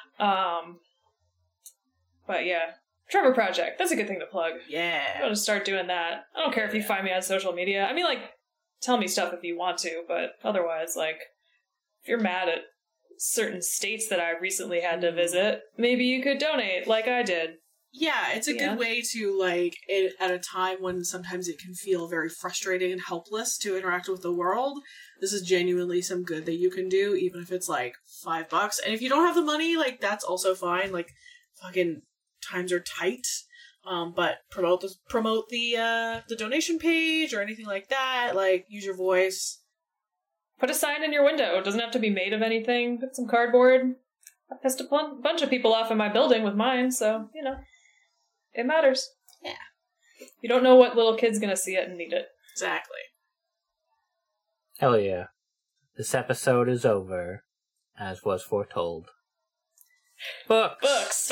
But yeah, Trevor Project. That's a good thing to plug. Yeah. I'm gonna start doing that. I don't care if you find me on social media. I mean, like, tell me stuff if you want to, but otherwise, like, if you're mad at certain states that I recently had to visit, maybe you could donate like I did. Yeah, it's a good way to, like, at a time when sometimes it can feel very frustrating and helpless to interact with the world, this is genuinely some good that you can do, even if it's, like, $5. And if you don't have the money, like, that's also fine. Like, fucking times are tight. But promote the donation page or anything like that. Like, use your voice. Put a sign in your window. It doesn't have to be made of anything. Put some cardboard. I pissed a bunch of people off in my building with mine, so, you know. It matters. Yeah. You don't know what little kid's gonna see it and need it. Exactly. Hell yeah. This episode is over, as was foretold. Books!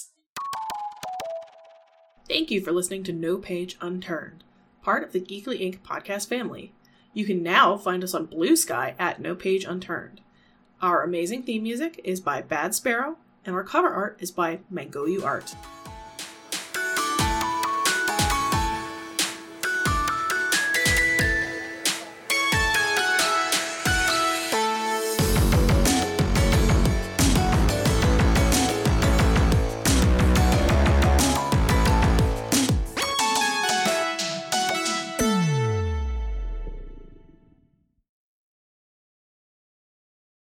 Thank you for listening to No Page Unturned, part of the Geekly Inc. podcast family. You can now find us on Blue Sky at No Page Unturned. Our amazing theme music is by Bad Sparrow, and our cover art is by Mangoyu Art.